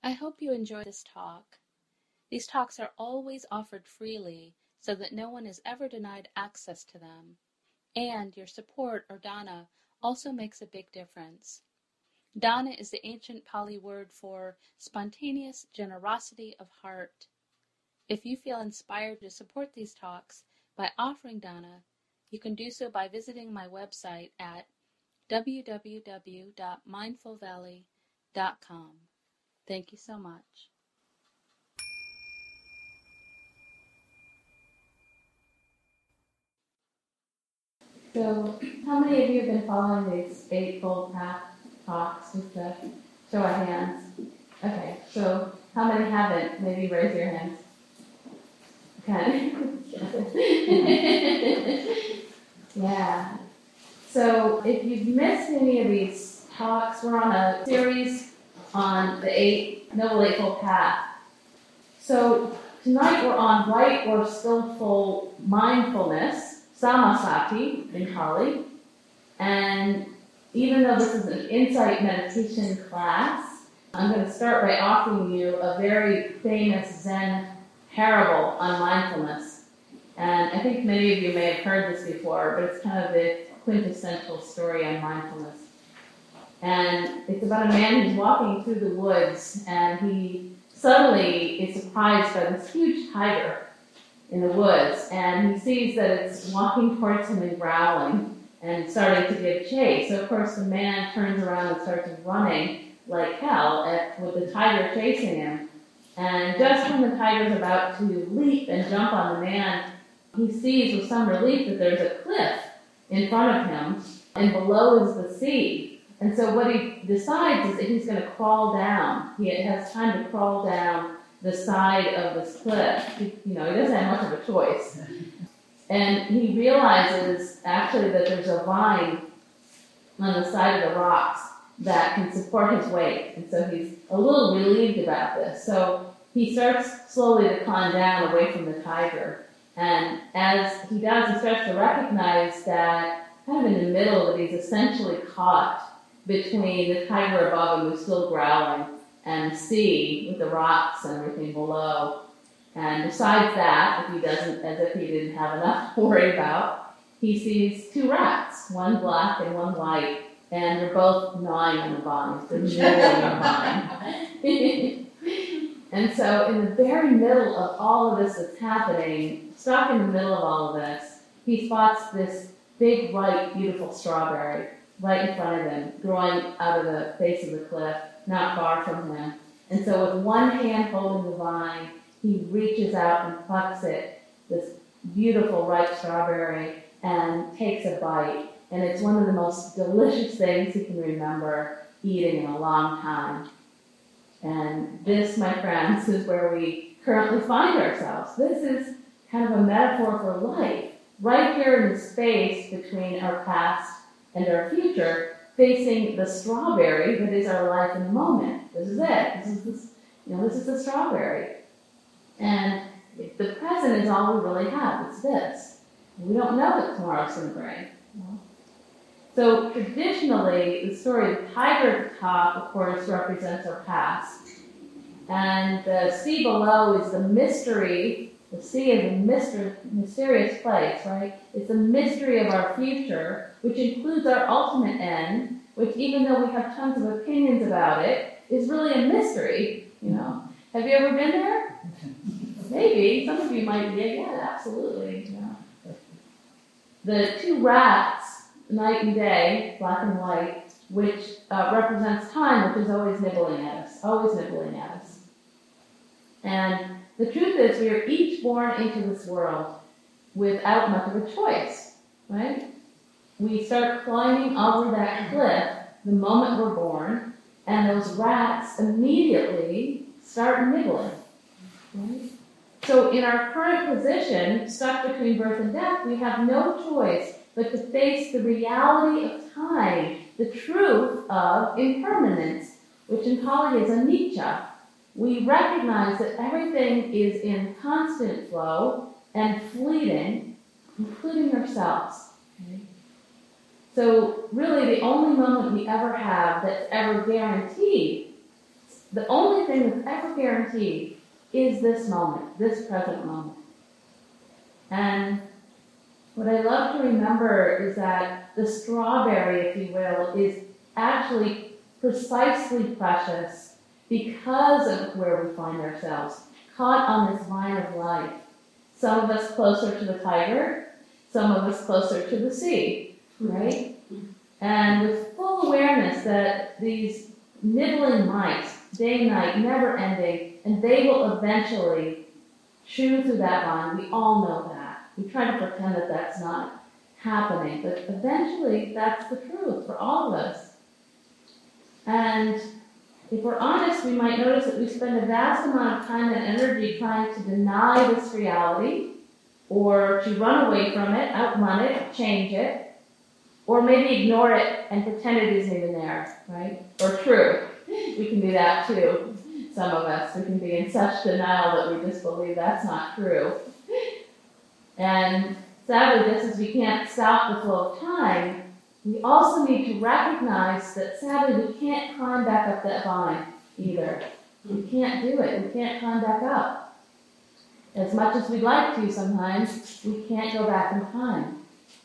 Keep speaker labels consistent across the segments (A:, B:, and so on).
A: I hope you enjoyed this talk. These talks are always offered freely so that no one is ever denied access to them. And your support, or dana, also makes a big difference. Dana is the ancient Pali word for spontaneous generosity of heart. If you feel inspired to support these talks by offering dana, you can do so by visiting my website at www.mindfulvalley.com. Thank you so much. So, how many of you have been following these Eightfold Path talks with the show of hands? Okay, so how many haven't? Maybe raise your hands. Okay. Yeah. So if you've missed any of these talks, we're on a series on the Noble Eightfold Path. So tonight we're on right or skillful mindfulness, samasati in Pali. And even though this is an insight meditation class, I'm going to start by offering you a very famous Zen parable on mindfulness. And I think many of you may have heard this before, but it's kind of the quintessential story on mindfulness. And it's about a man who's walking through the woods, and he suddenly is surprised by this huge tiger in the woods, and he sees that it's walking towards him and growling and starting to give chase. So of course the man turns around and starts running like hell with the tiger chasing him. And just when the tiger's about to leap and jump on the man, he sees with some relief that there's a cliff in front of him, and below is the sea. And so what he decides is that he's going to crawl down. He has time to crawl down the side of this cliff. He doesn't have much of a choice. And he realizes actually that there's a vine on the side of the rocks that can support his weight. And so he's a little relieved about this. So he starts slowly to climb down away from the tiger. And as he does, he starts to recognize that kind of in the middle that he's essentially caught between the tiger above him who's still growling and the sea with the rocks and everything below. And besides that, as if he didn't have enough to worry about, he sees two rats, one black and one white, and they're both gnawing on the vine. They're nibbling on the vine. And so in the very middle of all of this that's happening, stuck in the middle of all of this, he spots this big, white, beautiful strawberry right in front of him, growing out of the face of the cliff, not far from him. And so with one hand holding the vine, he reaches out and plucks it, this beautiful ripe strawberry, and takes a bite. And it's one of the most delicious things he can remember eating in a long time. And this, my friends, is where we currently find ourselves. This is kind of a metaphor for life, right here in the space between our past and our future, facing the strawberry that is our life in the moment. This is it. This is the strawberry. And the present is all we really have. It's this. We don't know what tomorrow's going to bring. So traditionally, the story of the tiger at the top, of course, represents our past. And the sea below is the mystery. The sea is a mysterious place, right? It's a mystery of our future, which includes our ultimate end, which even though we have tons of opinions about it, is really a mystery, Have you ever been there? Maybe. Some of you might be. Yeah, absolutely. The two rats, night and day, black and white, which represents time, which is always nibbling at us. And the truth is, we are each born into this world without much of a choice, right? We start climbing over that cliff the moment we're born, and those rats immediately start nibbling, right? So in our current position, stuck between birth and death, we have no choice but to face the reality of time, the truth of impermanence, which in Pali is anicca. We recognize that everything is in constant flow and fleeting, including ourselves. Okay? So really the only moment we ever have that's ever guaranteed The only thing that's ever guaranteed is this moment, this present moment. And what I love to remember is that the strawberry, if you will, is actually precisely precious because of where we find ourselves, caught on this vine of life. Some of us closer to the tiger, some of us closer to the sea, right? And with full awareness that these nibbling mites, day and night, never ending, and they will eventually chew through that vine. We all know that. We try to pretend that that's not happening, but eventually that's the truth for all of us. And if we're honest, we might notice that we spend a vast amount of time and energy trying to deny this reality, or to run away from it, outrun it, change it, or maybe ignore it and pretend it isn't even there, right? Or true. We can do that too. Some of us, we can be in such denial that we just believe that's not true. And sadly, just as we can't stop the flow of time, we also need to recognize that sadly we can't climb back up that vine either. We can't do it. We can't climb back up. As much as we'd like to sometimes, we can't go back in time.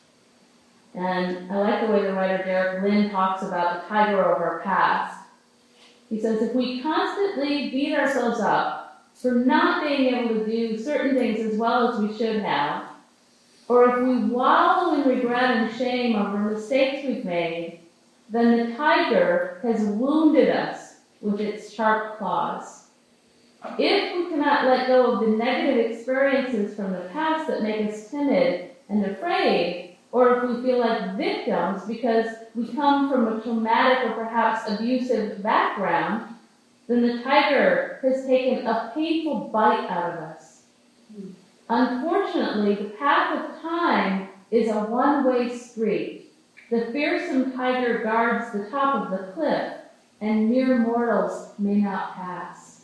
A: And I like the way the writer Derek Lynn talks about the tiger of our past. He says, if we constantly beat ourselves up for not being able to do certain things as well as we should have, or if we wallow in regret and shame over mistakes we've made, then the tiger has wounded us with its sharp claws. If we cannot let go of the negative experiences from the past that make us timid and afraid, or if we feel like victims because we come from a traumatic or perhaps abusive background, then the tiger has taken a painful bite out of us. Unfortunately, the path of time is a one-way street. The fearsome tiger guards the top of the cliff, and mere mortals may not pass.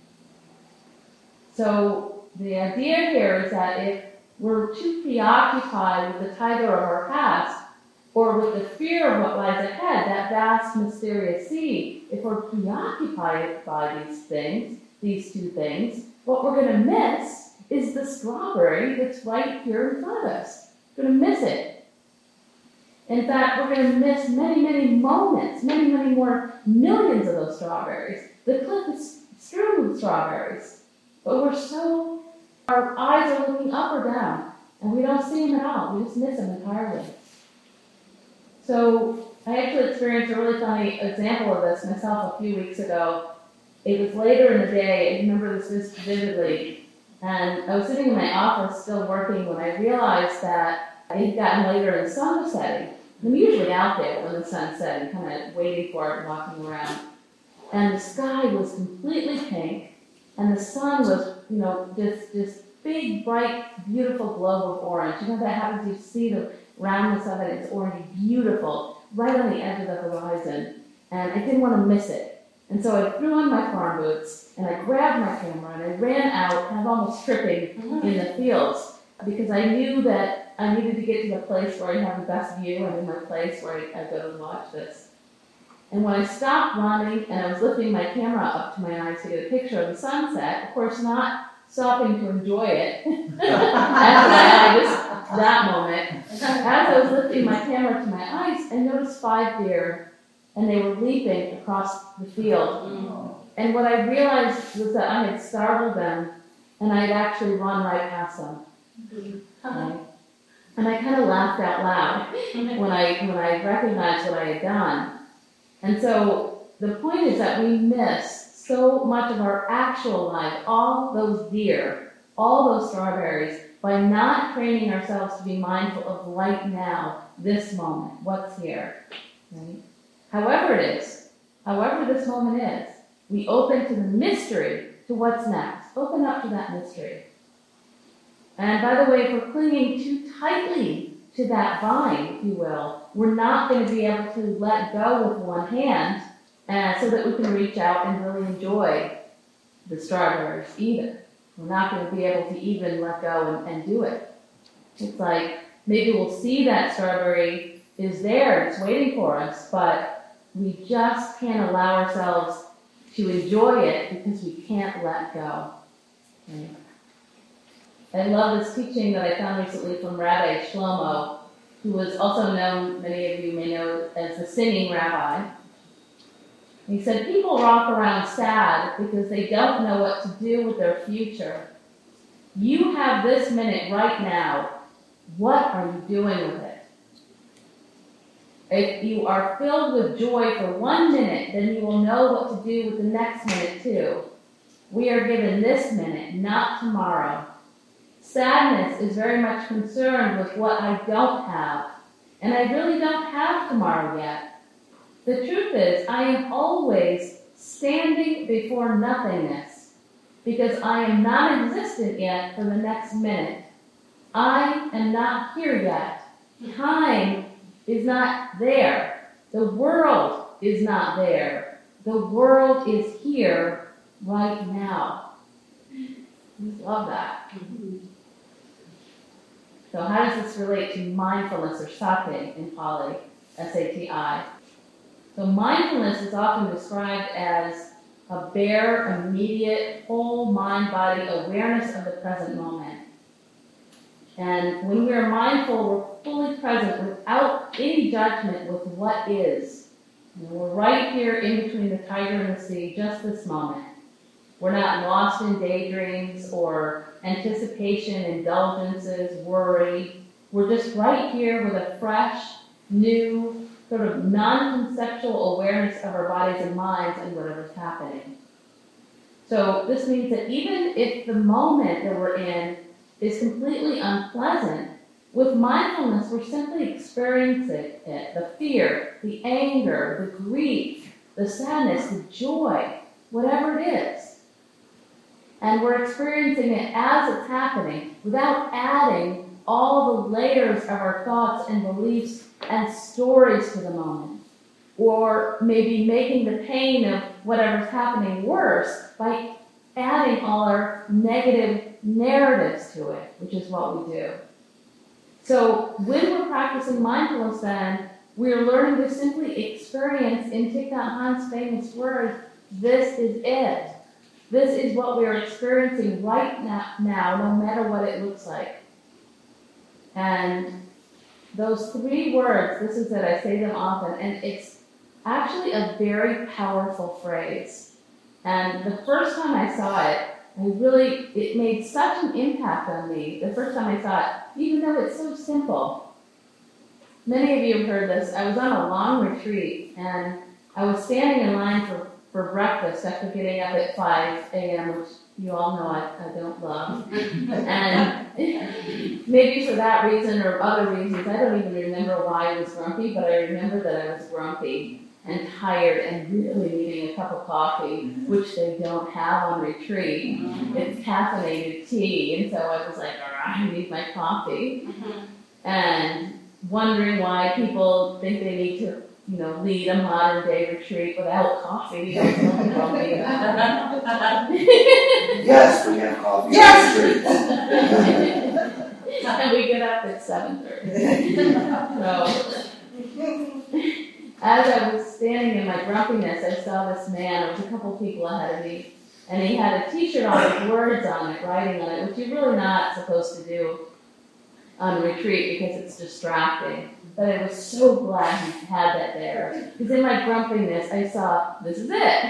A: So the idea here is that if we're too preoccupied with the tiger of our past, or with the fear of what lies ahead, that vast, mysterious sea, if we're preoccupied by these things, these two things, what we're going to miss is the strawberry that's right here in front of us. We're going to miss it. In fact, we're going to miss many, many moments, many, many more millions of those strawberries. The cliff is strewn with strawberries, but our eyes are looking up or down, and we don't see them at all. We just miss them entirely. So I actually experienced a really funny example of this myself a few weeks ago. It was later in the day. I remember this vividly. And I was sitting in my office still working when I realized that it had gotten later and the sun was setting. I'm usually out there when the sun's setting, kind of waiting for it and walking around. And the sky was completely pink, and the sun was, this big, bright, beautiful globe of orange. That happens, you see the roundness of it, it's orange, beautiful, right on the edge of the horizon. And I didn't want to miss it. And so I threw on my farm boots, and I grabbed my camera, and I ran out, kind of almost tripping in the fields, because I knew that I needed to get to the place where I have the best view. I knew my place where I go to watch this. And when I stopped running, and I was lifting my camera up to my eyes to get a picture of the sunset, of course not stopping to enjoy it, that moment, as I was lifting my camera to my eyes, I noticed 5 deer, and they were leaping across the field. And what I realized was that I had startled them, and I had actually run right past them. Right? And I kind of laughed out loud when I recognized what I had done. And so the point is that we miss so much of our actual life, all those deer, all those strawberries, by not training ourselves to be mindful of right now, this moment, what's here. Right? However it is, however this moment is, we open to the mystery, to what's next. Open up to that mystery. And by the way, if we're clinging too tightly to that vine, if you will, we're not going to be able to let go with one hand so that we can reach out and really enjoy the strawberries either. We're not going to be able to even let go and do it. It's like maybe we'll see that strawberry is there, it's waiting for us, but we just can't allow ourselves to enjoy it because we can't let go. Right? I love this teaching that I found recently from Rabbi Shlomo, who was also known, many of you may know, as the singing rabbi. He said, people walk around sad because they don't know what to do with their future. You have this minute right now. What are you doing with it? If you are filled with joy for 1 minute, then you will know what to do with the next minute too. We are given this minute, not tomorrow. Sadness is very much concerned with what I don't have, and I really don't have tomorrow yet. The truth is, I am always standing before nothingness, because I am not existent yet for the next minute. I am not here yet. Time is not there. The world is not there. The world is here right now. I love that. So how does this relate to mindfulness, or sati in Pali, S-A-T-I? So mindfulness is often described as a bare, immediate, whole mind-body awareness of the present moment. And when we are mindful, we're fully present without any judgment with what is. We're right here in between the tiger and the sea, just this moment. We're not lost in daydreams or anticipation, indulgences, worry. We're just right here with a fresh, new, sort of non-conceptual awareness of our bodies and minds and whatever's happening. So this means that even if the moment that we're in is completely unpleasant, with mindfulness we're simply experiencing it, the fear, the anger, the grief, the sadness, the joy, whatever it is. And we're experiencing it as it's happening without adding all the layers of our thoughts and beliefs and stories to the moment. Or maybe making the pain of whatever's happening worse by adding all our negative narratives to it, which is what we do. So when we're practicing mindfulness then, we're learning to simply experience, in Thich Nhat Hanh's famous words, this is it. This is what we are experiencing right now, no matter what it looks like. And those 3 words, this is it, I say them often, and it's actually a very powerful phrase. And the first time I saw it, it made such an impact on me, the first time I saw it, even though it's so simple. Many of you have heard this. I was on a long retreat, and I was standing in line for breakfast after getting up at 5 a.m., which you all know I don't love. And maybe for that reason or other reasons, I don't even remember why I was grumpy, but I remember that I was grumpy and tired and really needing a cup of coffee, which they don't have on retreat. It's caffeinated tea, and so I was like, all right, I need my coffee. And wondering why people think they need to lead a modern day retreat without coffee. Yes,
B: we have coffee. Yes!
A: And we get up at 7:30. So, as I was standing in my grumpiness, I saw this man. There was a couple people ahead of me, and he had a T-shirt on with words on it, writing on it, which you're really not supposed to do on retreat because it's distracting. But I was so glad he had that there. Because in my grumpiness, I saw, this is it.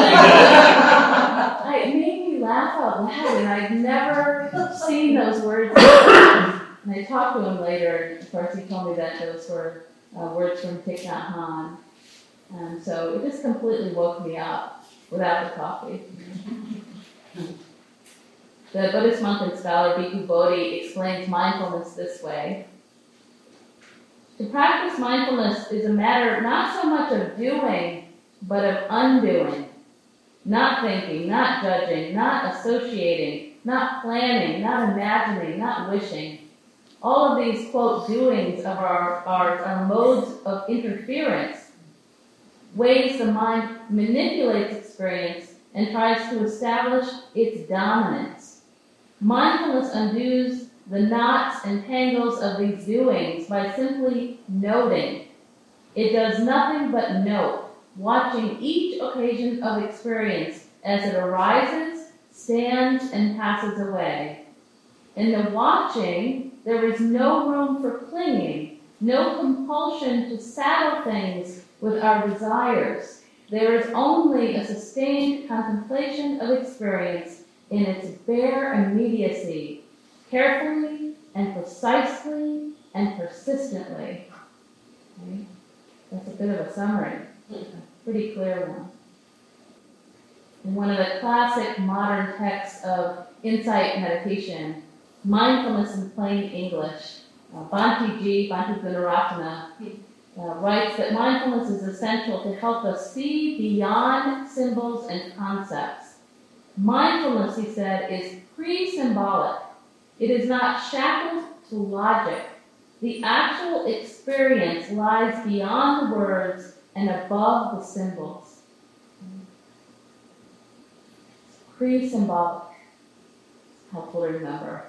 A: It made me laugh out loud, and I'd never seen those words before. And I talked to him later, and of course he told me that those were words from Thich Nhat Hanh. And so it just completely woke me up without the coffee. The Buddhist monk and scholar Bhikkhu Bodhi explains mindfulness this way. To practice mindfulness is a matter not so much of doing, but of undoing. Not thinking, not judging, not associating, not planning, not imagining, not wishing. All of these, quote, doings of our modes of interference, ways the mind manipulates experience and tries to establish its dominance. Mindfulness undoes the knots and tangles of these doings by simply noting. It does nothing but note, watching each occasion of experience as it arises, stands, and passes away. In the watching, there is no room for clinging, no compulsion to saddle things with our desires. There is only a sustained contemplation of experience in its bare immediacy, carefully and precisely and persistently. Okay? That's a bit of a summary, a pretty clear one. In one of the classic modern texts of insight meditation, Mindfulness in Plain English, Bhante Gunaratana writes that mindfulness is essential to help us see beyond symbols and concepts. Mindfulness, he said, is pre-symbolic. It is not shackled to logic. The actual experience lies beyond the words and above the symbols. Pre-symbolic. Helpful to remember.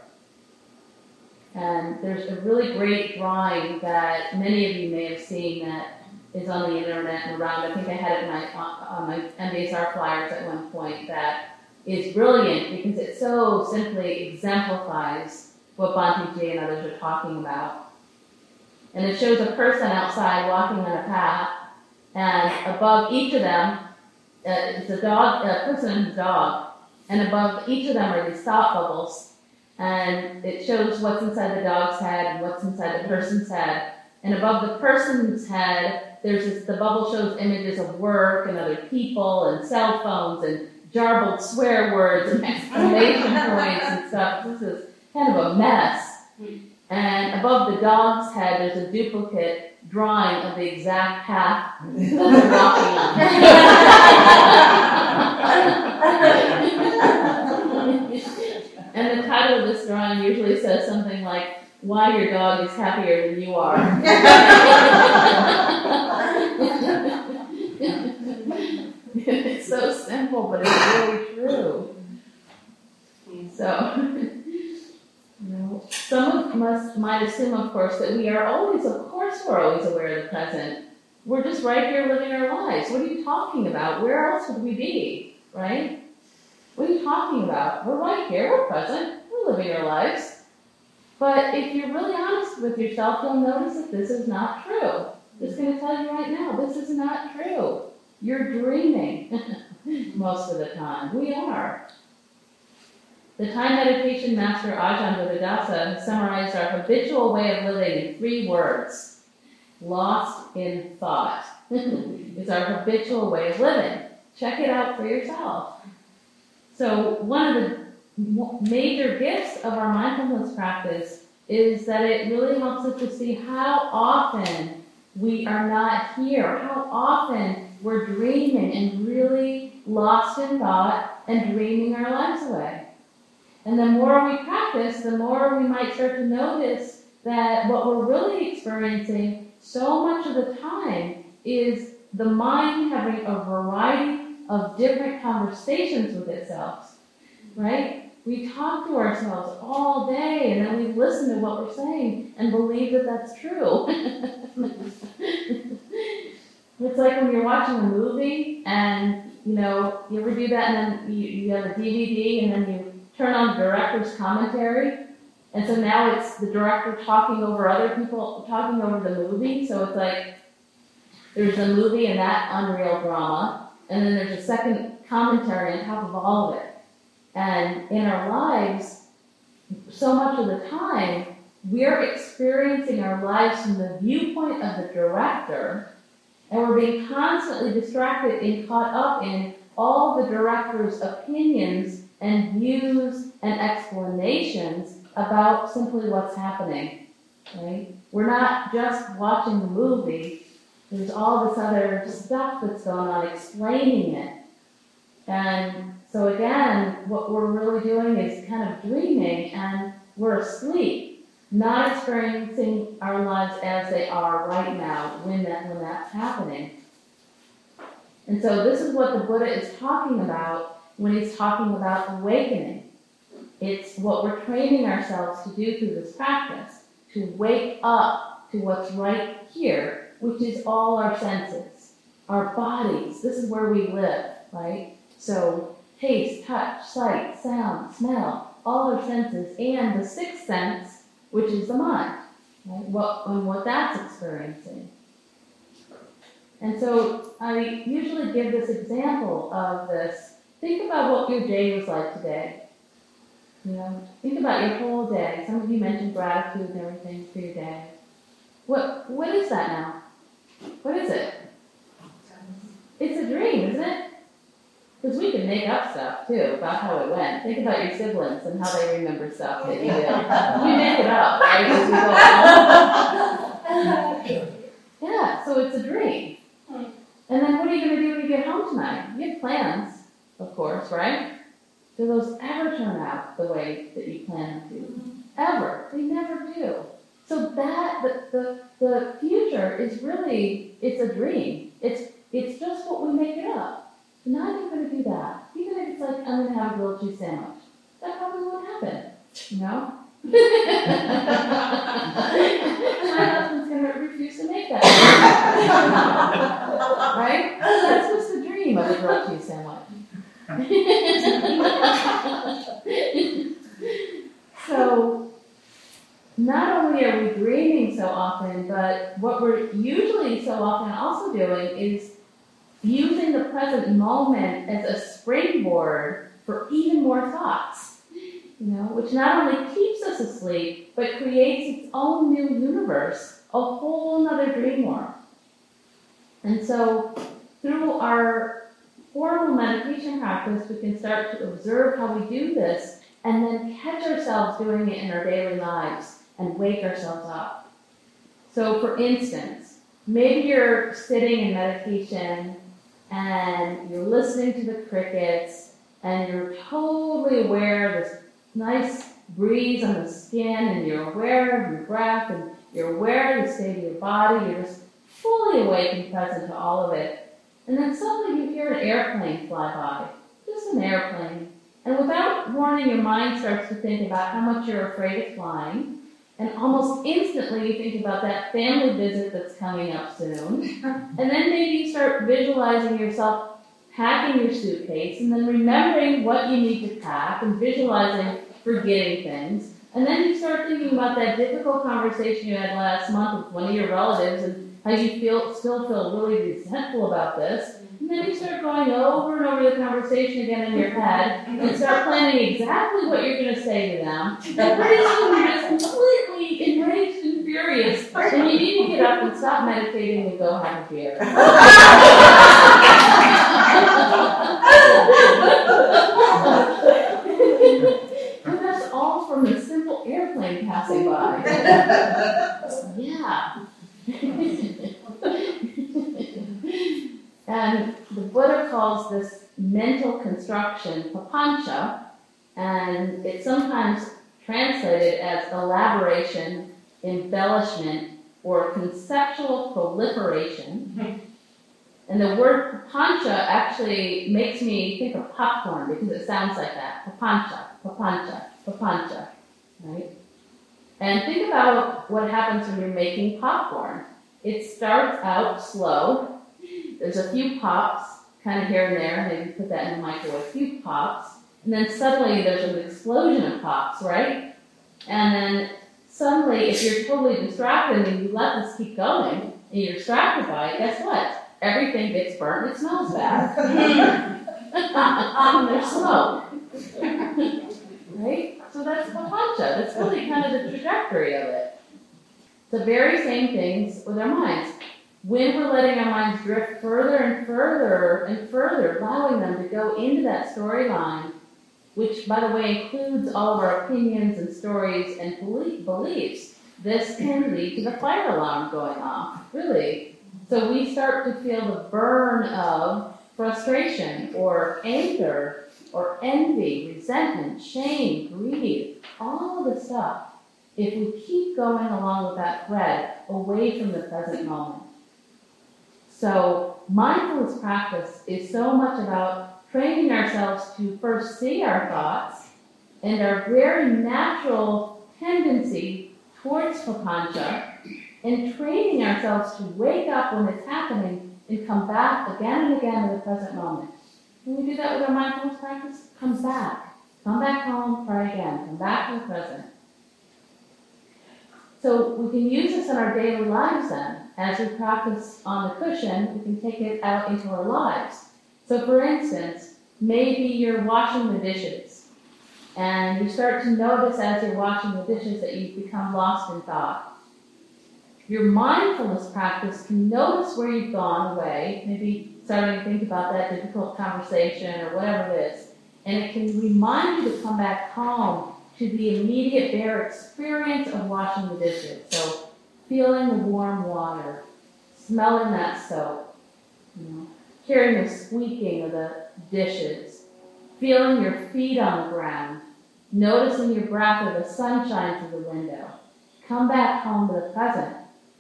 A: And there's a really great drawing that many of you may have seen that is on the internet and around. I think I had it on my MBSR flyers at one point that is brilliant because it so simply exemplifies what Bhante G and others are talking about. And it shows a person outside walking on a path, and above each of them, it's a person and a dog, and above each of them are these thought bubbles. And it shows what's inside the dog's head and what's inside the person's head. And above the person's head, the bubble shows images of work and other people and cell phones and jarbled swear words and exclamation points and stuff. This is kind of a mess. And above the dog's head, there's a duplicate drawing of the exact path that they're walking on. And the title of this drawing usually says something like, "Why your dog is happier than you are." It's so simple, but it's really true. So, some of us might assume, of course, that we're always aware of the present. We're just right here living our lives. What are you talking about? Where else would we be, right? What are you talking about? We're right here, we're present, we're living our lives. But if you're really honest with yourself, you'll notice that this is not true. I'm just going to tell you right now, this is not true. You're dreaming most of the time. We are. The Thai meditation master Ajahn Buddhadasa has summarized our habitual way of living in 3 words. Lost in thought is our habitual way of living. Check it out for yourself. So one of the major gifts of our mindfulness practice is that it really helps us to see how often we are not here, how often we're dreaming and really lost in thought and dreaming our lives away. And the more we practice, the more we might start to notice that what we're really experiencing so much of the time is the mind having a variety of different conversations with itself, right? We talk to ourselves all day, and then we listen to what we're saying and believe that that's true. It's like when you're watching a movie, and you ever do that, and then you have a DVD, and then you turn on the director's commentary, and so now it's the director talking over other people, talking over the movie. So it's like there's a movie and that unreal drama, and then there's a second commentary on top of all of it. And in our lives, so much of the time, we're experiencing our lives from the viewpoint of the director, and we're being constantly distracted and caught up in all the director's opinions and views and explanations about simply what's happening, right? We're not just watching the movie. There's all this other stuff that's going on explaining it. And so again, what we're really doing is kind of dreaming, and we're asleep, not experiencing our lives as they are right now when that's happening. And so this is what the Buddha is talking about when he's talking about awakening. It's what we're training ourselves to do through this practice, to wake up to what's right here, which is all our senses. our bodies, this is where we live, right? So taste, touch, sight, sound, smell, all our senses, and the sixth sense, which is the mind, right? What that's experiencing. And so I usually give this example of this. Think about what your day was like today. Think about your whole day. Some of you mentioned gratitude and everything for your day. What is that now? What is it? It's a dream, isn't it? Because we can make up stuff too about how it went. Think about your siblings and how they remember stuff that you did. We make it up, right? As we go along. Yeah, so it's a dream. And then what are you going to do when you get home tonight? You have plans, of course, right? Do those ever turn out the way that you plan them to? Ever. They never do. So that, the future is really, it's a dream. It's just what we make it up. You're not even going to do that. Even if it's like, I'm going to have a grilled cheese sandwich. That probably won't happen, My husband's going to refuse to make that. Right? That's just the dream of a grilled cheese sandwich. So, not only are we dreaming so often, but what we're usually so often also doing is using the present moment as a springboard for even more thoughts, which not only keeps us asleep, but creates its own new universe, a whole nother dream world. And so, through our formal meditation practice, we can start to observe how we do this and then catch ourselves doing it in our daily lives and wake ourselves up. So, for instance, maybe you're sitting in meditation and you're listening to the crickets and you're totally aware of this nice breeze on the skin and you're aware of your breath and you're aware of the state of your body. You're just fully awake and present to all of it. And then suddenly you hear an airplane fly by, just an airplane. And without warning, your mind starts to think about how much you're afraid of flying. And almost instantly you think about that family visit that's coming up soon. And then maybe you start visualizing yourself packing your suitcase and then remembering what you need to pack and visualizing forgetting things. And then you start thinking about that difficult conversation you had last month with one of your relatives and how you still feel really resentful about this. And then you start going over and over the conversation again in your head and start planning exactly what you're going to say to them. And pretty soon you're just completely enraged and furious, and you need to get up and stop meditating and go have a beer. And that's all from a simple airplane passing by. Yeah. And the Buddha calls this mental construction papancha, and it's sometimes translated as elaboration, embellishment, or conceptual proliferation. And the word papancha actually makes me think of popcorn because it sounds like that. Papancha, papancha, papancha, right? And think about what happens when you're making popcorn. It starts out slow. There's a few pops, kind of here and there. Maybe put that in the microwave. A few pops. And then suddenly there's an explosion of pops, right? And then suddenly, if you're totally distracted and you let this keep going, and you're distracted by it, guess what? Everything gets burnt. It smells bad. And there's smoke. Right? So that's papancha. That's really kind of the trajectory of it. The very same things with our minds. When we're letting our minds drift further and further and further, allowing them to go into that storyline, which, by the way, includes all of our opinions and stories and beliefs, this can lead to the fire alarm going off, really. So we start to feel the burn of frustration or anger or envy, resentment, shame, greed, all of the stuff, if we keep going along with that thread away from the present moment. So mindfulness practice is so much about training ourselves to first see our thoughts and our very natural tendency towards papancha, and training ourselves to wake up when it's happening and come back again and again to the present moment. When we do that with our mindfulness practice, come back home, try again, come back to the present. So we can use this in our daily lives then. As we practice on the cushion, we can take it out into our lives. So for instance, maybe you're washing the dishes, and you start to notice as you're washing the dishes that you've become lost in thought. Your mindfulness practice can notice where you've gone away, maybe starting to think about that difficult conversation or whatever it is, and it can remind you to come back home to the immediate bare experience of washing the dishes. So feeling the warm water, smelling that soap, hearing the squeaking of the dishes, feeling your feet on the ground, noticing your breath or the sunshine through the window. Come back home to the present.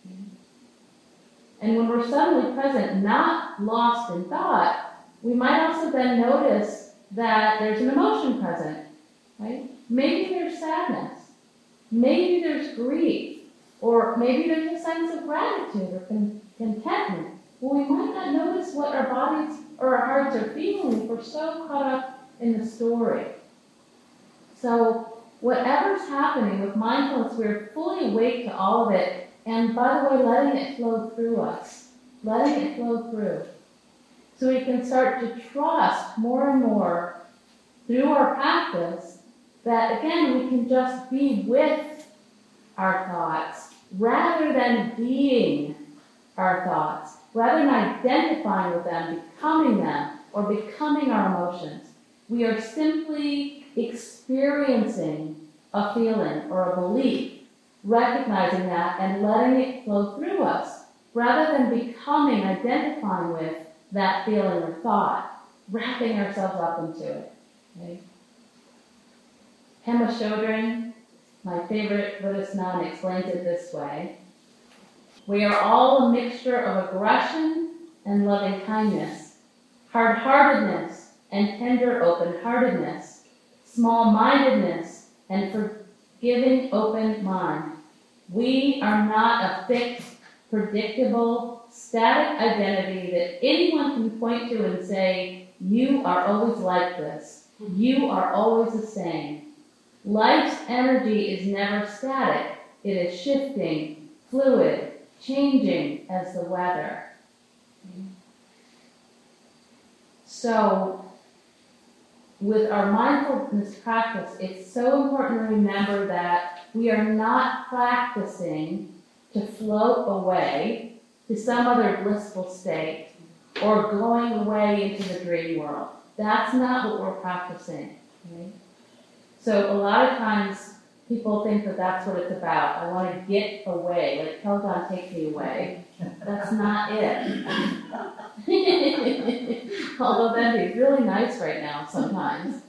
A: And when we're suddenly present, not lost in thought, we might also then notice that there's an emotion present, right? Maybe there's sadness, maybe there's grief, or maybe there's a sense of gratitude or contentment. Well, we might not notice what our bodies or our hearts are feeling if we're so caught up in the story. So whatever's happening with mindfulness, we're fully awake to all of it, and by the way, letting it flow through us, letting it flow through. So we can start to trust more and more through our practice that, again, we can just be with our thoughts rather than being our thoughts, rather than identifying with them, or becoming our emotions. We are simply experiencing a feeling or a belief, recognizing that and letting it flow through us, rather than becoming, identifying with that feeling or thought, wrapping ourselves up into it. Okay? Pema Chodron, my favorite Buddhist nun, explains it this way. We are all a mixture of aggression and loving kindness, hard-heartedness and tender open-heartedness, small-mindedness and forgiving open mind. We are not a fixed, predictable, static identity that anyone can point to and say, you are always like this. You are always the same. Life's energy is never static. It is shifting, fluid, changing as the weather. So, with our mindfulness practice, it's so important to remember that we are not practicing to float away to some other blissful state or going away into the dream world. That's not what we're practicing. Okay? So a lot of times people think that that's what it's about. I want to get away, like Pelgon, take me away. That's not it. Although that'd be really nice right now sometimes.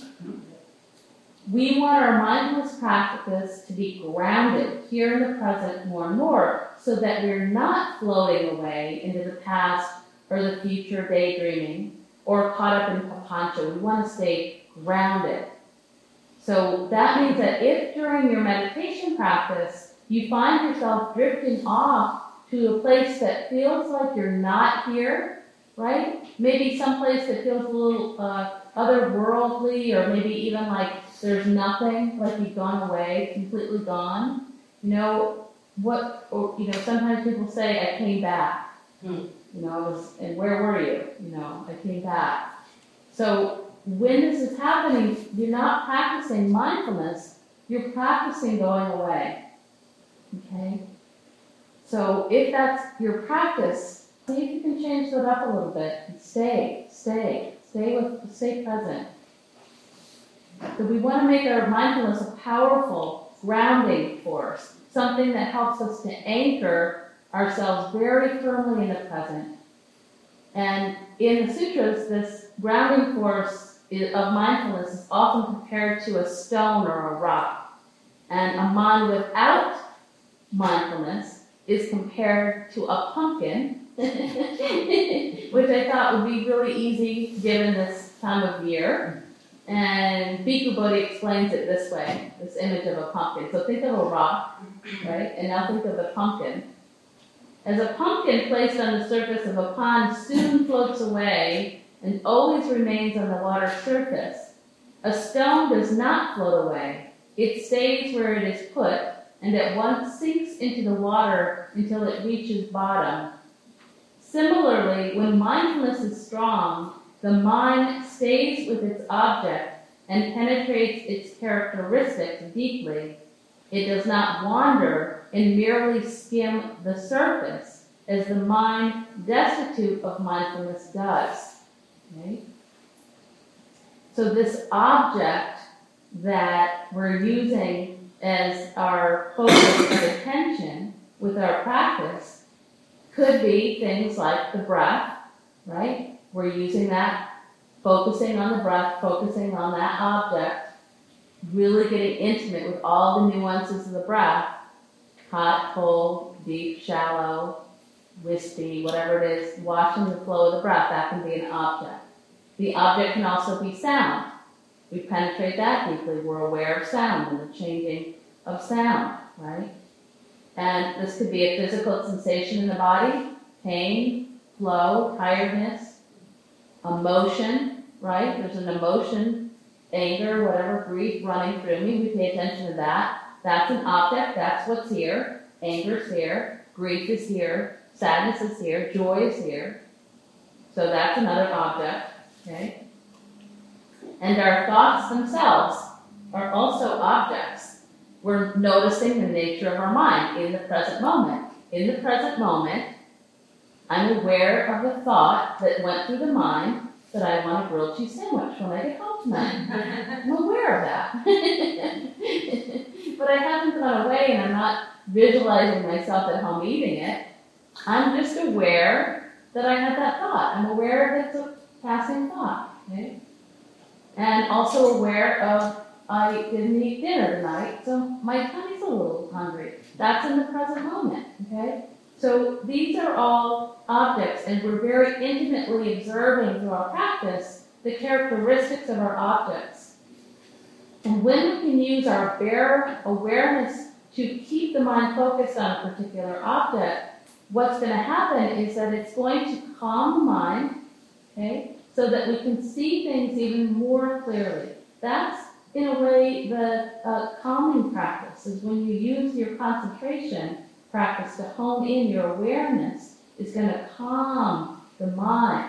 A: We want our mindfulness practice to be grounded here in the present more and more, so that we're not floating away into the past or the future daydreaming or caught up in papancha. We want to stay grounded. So that means that if during your meditation practice you find yourself drifting off to a place that feels like you're not here, right? Maybe someplace that feels a little otherworldly, or maybe even like there's nothing, like you've gone away, completely gone. Sometimes people say, I came back. And where were you? I came back. So when this is happening, you're not practicing mindfulness, you're practicing going away. Okay? So if that's your practice, see if you can change that up a little bit and stay present. So we want to make our mindfulness a powerful grounding force, something that helps us to anchor ourselves very firmly in the present. And in the sutras, this grounding force of mindfulness is often compared to a stone or a rock. And a mind without mindfulness is compared to a pumpkin, which I thought would be really easy given this time of year. And Bhikkhu Bodhi explains it this way, this image of a pumpkin. So think of a rock, right? And now think of the pumpkin. As a pumpkin placed on the surface of a pond soon floats away and always remains on the water's surface, a stone does not float away. It stays where it is put and at once sinks into the water until it reaches bottom. Similarly, when mindfulness is strong, the mind stays with its object and penetrates its characteristics deeply. It does not wander and merely skim the surface, as the mind destitute of mindfulness does. Okay? So this object that we're using as our focus of attention with our practice could be things like the breath, right? We're using that, focusing on the breath, focusing on that object, really getting intimate with all the nuances of the breath, hot, cold, deep, shallow, wispy, whatever it is, watching the flow of the breath, that can be an object. The object can also be sound. We penetrate that deeply. We're aware of sound and the changing of sound, right? And this could be a physical sensation in the body, pain, flow, tiredness, emotion, right? There's an emotion, anger, whatever, grief running through me. We pay attention to that. That's an object. That's what's here. Anger's here. Grief is here. Sadness is here. Joy is here. So that's another object. Okay? And our thoughts themselves are also objects. We're noticing the nature of our mind in the present moment. In the present moment, I'm aware of the thought that went through the mind that I want a grilled cheese sandwich when I get home tonight. I'm aware of that. But I haven't gone away and I'm not visualizing myself at home eating it. I'm just aware that I had that thought. I'm aware that it's a passing thought. Okay? And also aware of I didn't eat dinner tonight, so my tummy's a little hungry. That's in the present moment. Okay? So these are all objects, and we're very intimately observing through our practice the characteristics of our objects. And when we can use our bare awareness to keep the mind focused on a particular object, what's going to happen is that it's going to calm the mind, okay, so that we can see things even more clearly. That's, in a way, the calming practice, is when you use your concentration practice to hone in your awareness, is going to calm the mind.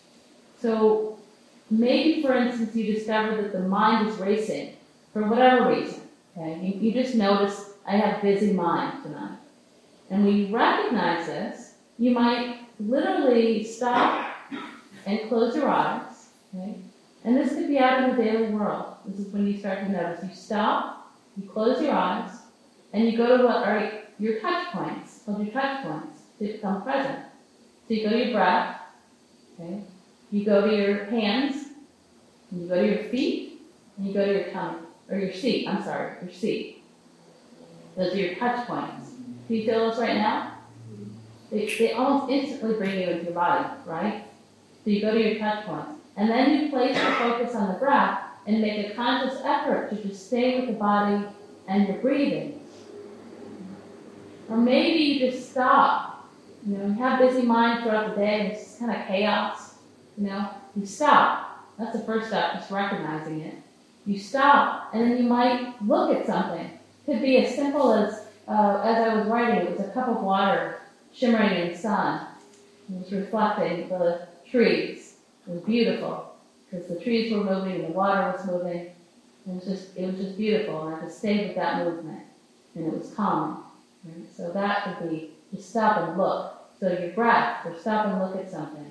A: So maybe, for instance, you discover that the mind is racing for whatever reason. Okay? You just notice, I have busy mind tonight. And when you recognize this, you might literally stop and close your eyes. Okay? And this could be out in the daily world. This is when you start to notice. You stop, you close your eyes, and you go to what are your touch points, called your touch points, to become present. So you go to your breath, okay? You go to your hands, and you go to your feet, and you go to your tummy, or your seat, your seat. Those are your touch points. Do you feel those right now? They almost instantly bring you into your body, right? So you go to your touch points. And then you place your focus on the breath and make a conscious effort to just stay with the body and your breathing. Or maybe you just stop. You have busy mind throughout the day and it's just kind of chaos. You stop. That's the first step, just recognizing it. You stop, and then you might look at something. It could be as simple as I was writing, it was a cup of water shimmering in the sun. It was reflecting the trees. It was beautiful because the trees were moving and the water was moving. It was just beautiful, and I just stayed with that movement, and it was calming. Right? So that could be to stop and look. So your breath, or stop and look at something.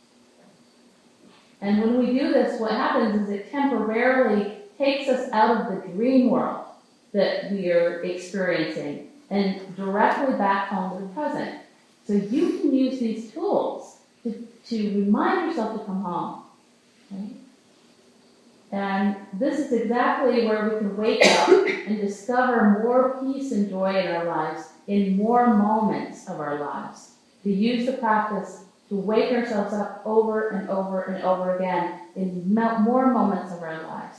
A: And when we do this, what happens is it temporarily takes us out of the dream world that we are experiencing and directly back home to the present. So you can use these tools to remind yourself to come home. Okay? And this is exactly where we can wake up and discover more peace and joy in our lives in more moments of our lives. To use the practice to wake ourselves up over and over and over again in more moments of our lives.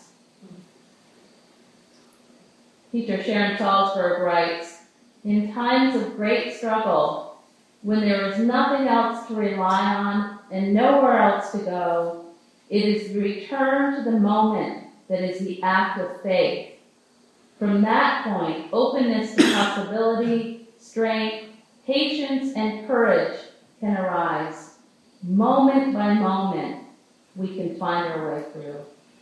A: Teacher Sharon Salzberg writes, in times of great struggle, when there is nothing else to rely on and nowhere else to go, it is the return to the moment that is the act of faith. From that point, openness to possibility, strength, patience, and courage can arise. Moment by moment, we can find our way through.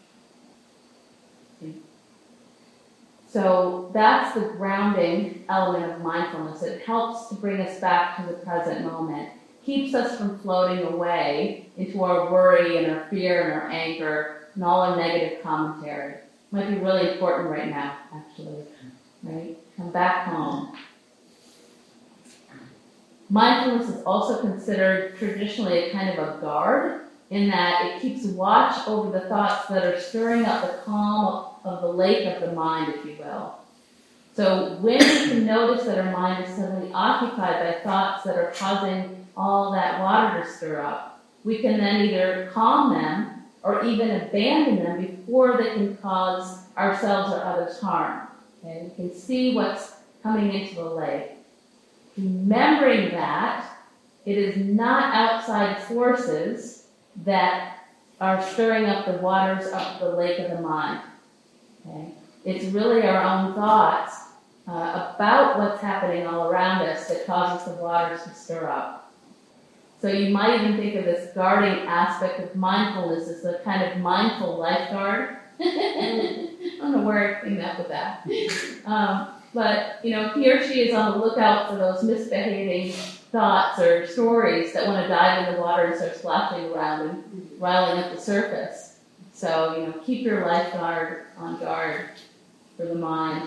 A: So that's the grounding element of mindfulness. It helps to bring us back to the present moment, keeps us from floating away into our worry and our fear and our anger and all our negative commentary. Might be really important right now, actually, right? Come back home. Mindfulness is also considered traditionally a kind of a guard, in that it keeps watch over the thoughts that are stirring up the calm of the lake of the mind, if you will. So when we can notice that our mind is suddenly occupied by thoughts that are causing all that water to stir up, we can then either calm them or even abandon them before they can cause ourselves or others harm. Okay? We can see what's coming into the lake. Remembering that it is not outside forces that are stirring up the waters of the lake of the mind. Okay? It's really our own thoughts about what's happening all around us that causes the waters to stir up. So you might even think of this guarding aspect of mindfulness as a kind of mindful lifeguard. I don't know where I came up with that. But, he or she is on the lookout for those misbehaving thoughts or stories that want to dive in the water and start splashing around and riling up the surface. So, keep your lifeguard on guard for the mind.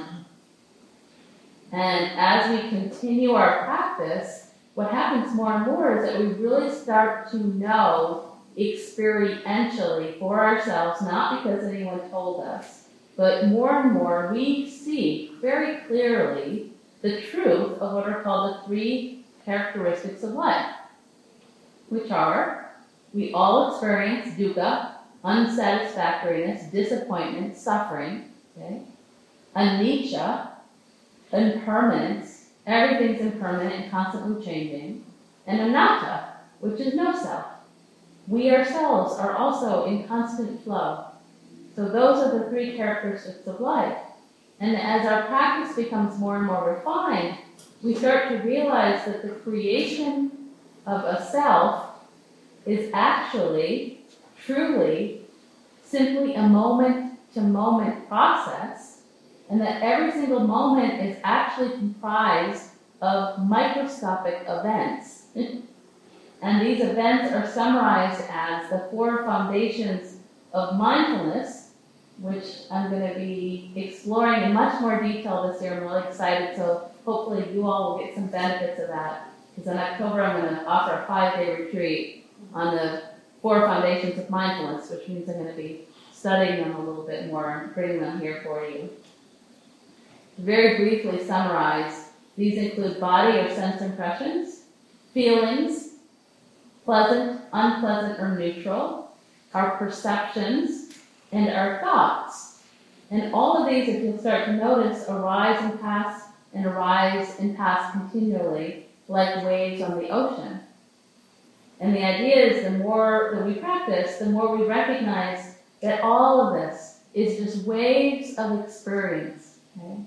A: And as we continue our practice, what happens more and more is that we really start to know experientially for ourselves, not because anyone told us, but more and more we see very clearly the truth of what are called the three characteristics of life, which are, we all experience dukkha, unsatisfactoriness, disappointment, suffering, okay? Anicca, impermanence, everything's impermanent and constantly changing, and anatta, which is no self. We ourselves are also in constant flow. So those are the three characteristics of life. And as our practice becomes more and more refined, we start to realize that the creation of a self is actually, truly, simply a moment-to-moment process, and that every single moment is actually comprised of microscopic events. And these events are summarized as the 4 foundations of mindfulness, which I'm going to be exploring in much more detail this year. I'm really excited, so hopefully you all will get some benefits of that. Because in October I'm going to offer a 5-day retreat on the 4 foundations of mindfulness, which means I'm going to be studying them a little bit more and bringing them here for you. To very briefly summarize, these include body or sense impressions, feelings, pleasant, unpleasant, or neutral, our perceptions, and our thoughts. And all of these, if you'll start to notice, arise and pass continually like waves on the ocean. And the idea is the more that we practice, the more we recognize that all of this is just waves of experience. Okay?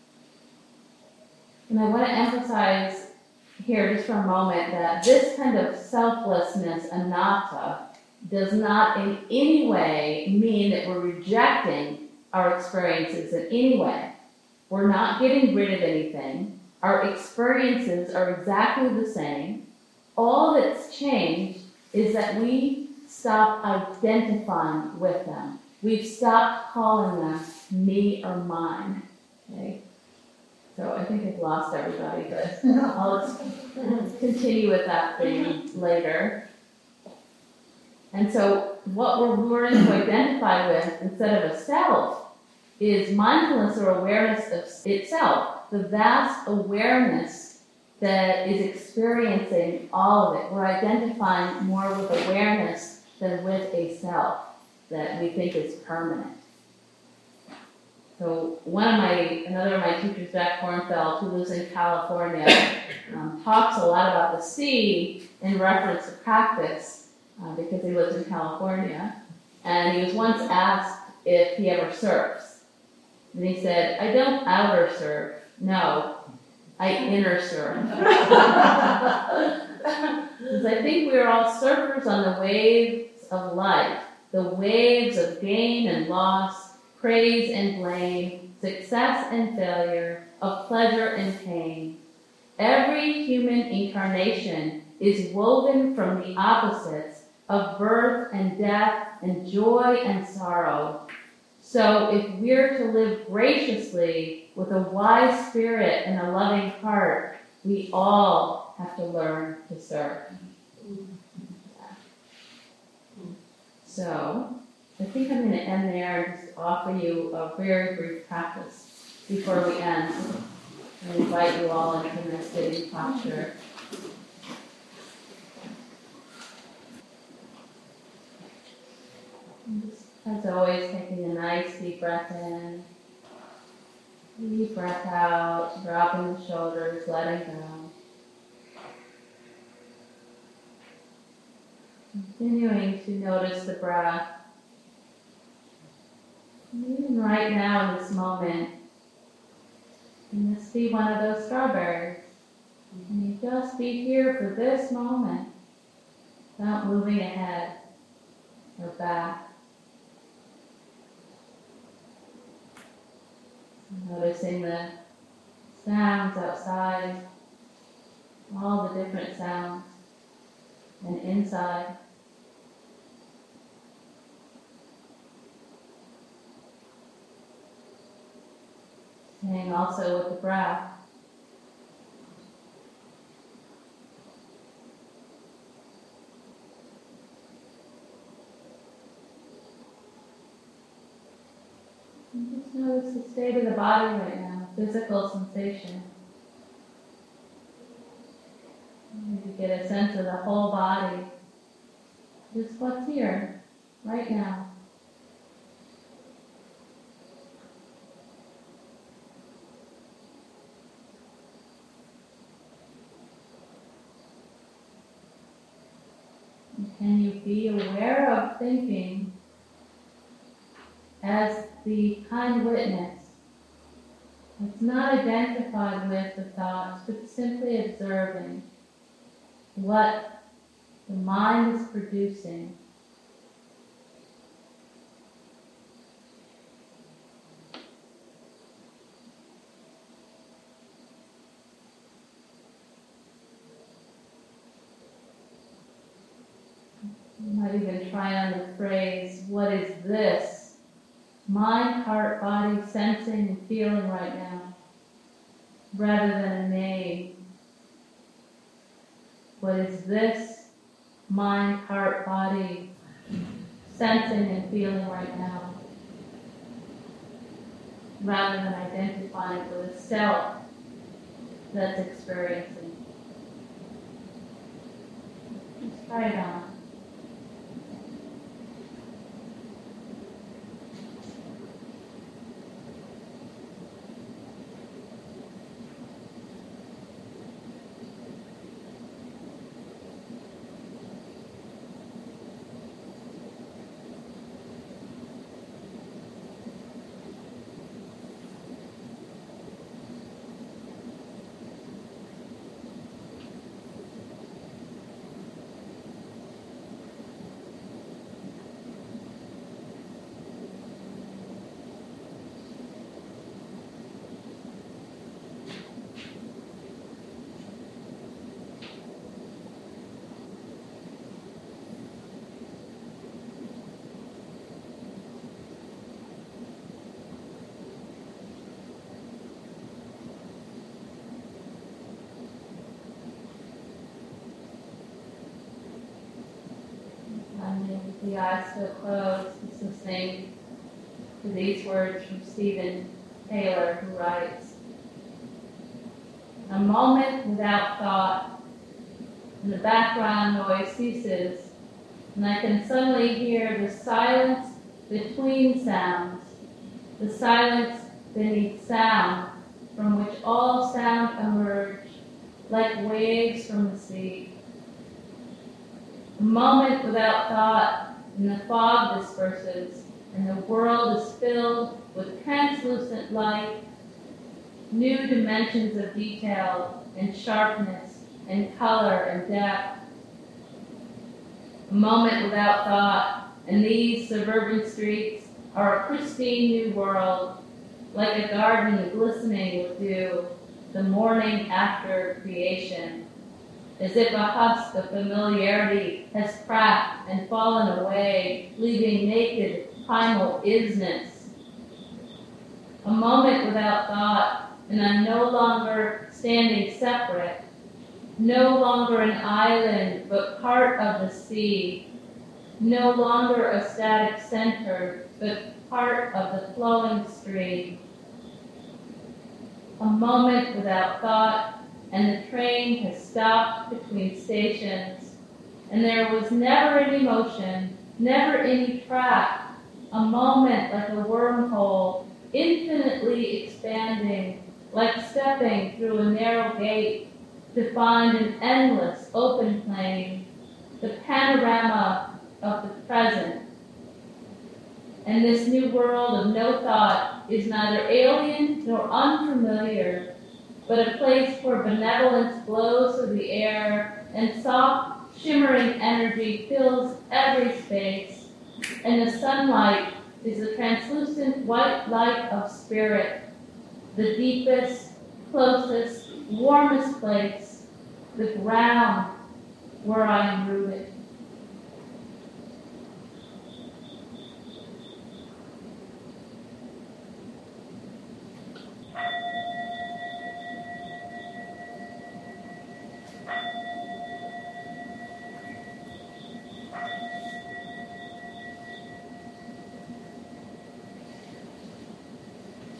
A: And I want to emphasize here just for a moment that this kind of selflessness, anatta, does not in any way mean that we're rejecting our experiences in any way. We're not getting rid of anything. Our experiences are exactly the same. All that's changed is that we stop identifying with them. We've stopped calling them me or mine. Okay? So I think I've lost everybody, but I'll continue with that thing later. And so what we're learning to identify with instead of a self is mindfulness or awareness of itself, the vast awareness that is experiencing all of it. We're identifying more with awareness than with a self that we think is permanent. So another of my teachers, Jack Kornfeld, who lives in California, talks a lot about the sea in reference to practice because he lives in California. And he was once asked if he ever surfs. And he said, I don't outer surf. No, I inner surf. Because I think we're all surfers on the waves of life, the waves of gain and loss, praise and blame, success and failure, of pleasure and pain. Every human incarnation is woven from the opposites of birth and death and joy and sorrow. So if we're to live graciously with a wise spirit and a loving heart, we all have to learn to surf. So I think I'm going to end there and just offer you a very brief practice before we end. I invite you all into a sitting posture. As always, taking a nice deep breath in, deep breath out, dropping the shoulders, letting go. Continuing to notice the breath. Even right now in this moment, can this be one of those strawberries? And you just be here for this moment, without moving ahead or back. Noticing the sounds outside, all the different sounds, and inside. Staying also with the breath. And just notice the state of the body right now, physical sensation. You get a sense of the whole body. Just what's here, right now. And can you be aware of thinking as the kind witness? It's not identified with the thoughts, but simply observing what the mind is producing. You might even try on the phrase, what is this? Mind, heart, body, sensing and feeling right now, rather than a name. What is this? Mind, heart, body, sensing and feeling right now, rather than identifying with a self that's experiencing. Just try it on. With the eyes still closed, just listening to these words from Stephen Taylor, who writes, "A moment without thought, and the background noise ceases, and I can suddenly hear the silence between sounds, the silence beneath sound, from which all sound emerged like waves from the sea. A moment without thought, and the fog disperses, and the world is filled with translucent light, new dimensions of detail and sharpness and color and depth. A moment without thought, and these suburban streets are a pristine new world, like a garden glistening with dew, the morning after creation, as if a husk of familiarity has cracked and fallen away, leaving naked primal isness. A moment without thought, and I'm no longer standing separate, no longer an island, but part of the sea, no longer a static center, but part of the flowing stream. A moment without thought, and the train has stopped between stations, and there was never any motion, never any track, a moment like a wormhole, infinitely expanding, like stepping through a narrow gate to find an endless open plain, the panorama of the present. And this new world of no thought is neither alien nor unfamiliar, but a place where benevolence blows through the air and soft, shimmering energy fills every space, and the sunlight is the translucent white light of spirit, the deepest, closest, warmest place, the ground where I am rooted.